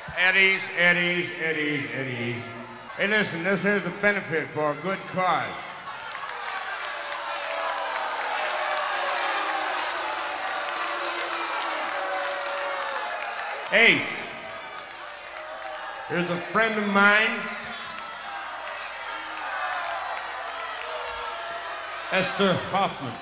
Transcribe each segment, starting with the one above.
Eddies, Eddies, Eddies, Eddies. Hey, listen, this is a benefit for a good cause. Hey, here's a friend of mine, Esther Hoffman.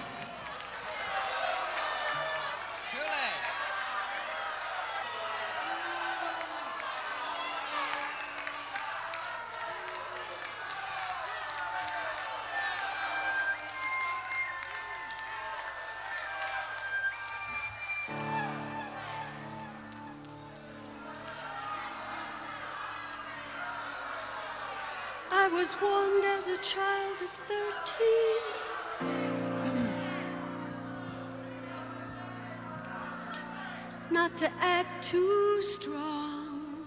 I was warned as a child of 13 not to act too strong.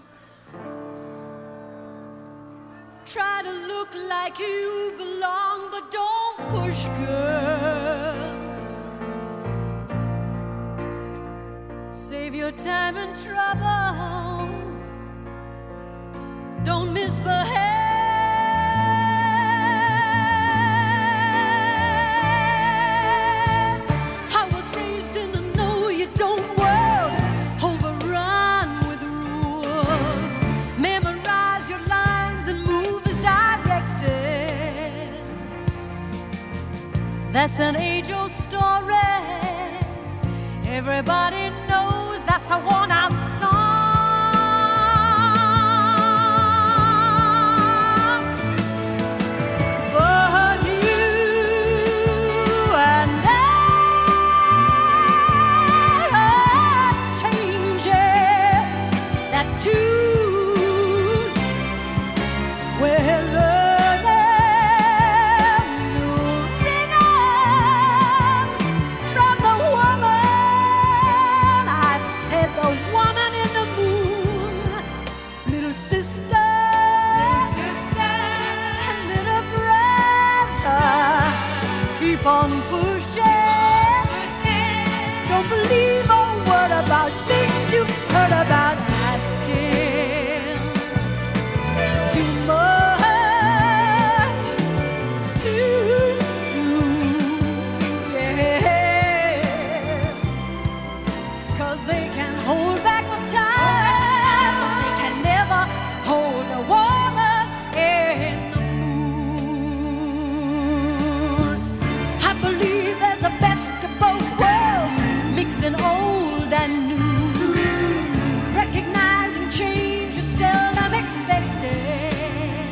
Try to look like you belong, but don't push, girl. Save your time and trouble. Don't misbehave. That's an age-old story. Everybody knows that's a worn-out song. But you and I are changing that tune. Well, on pushing. Don't believe a word about things you heard about asking. Too much, too soon, yeah. 'Cause they can hold back the time, but they can never hold a woman in the best of both worlds, mixing old and new. Recognizing change is seldom expected,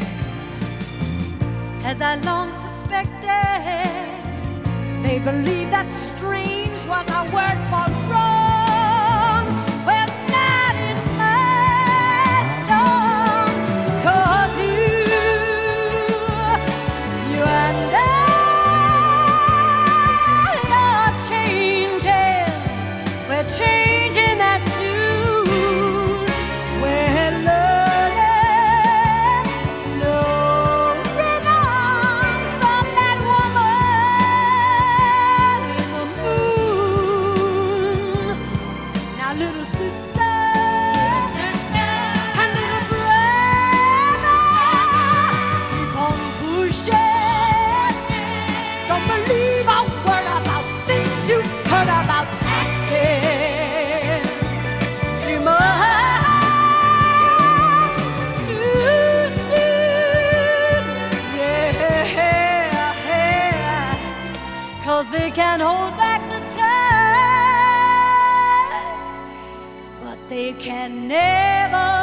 as I long suspected. They believe that strange was a word for wrong. Well, not in my song, 'cause you and I changing that tune. We're learning no rhythms from that woman in the moon. Now, little sister, and little brother, keep on pushing. Don't believe a word about things you heard about. Too much, too soon, yeah. 'Cause they can't hold back the time, but they can never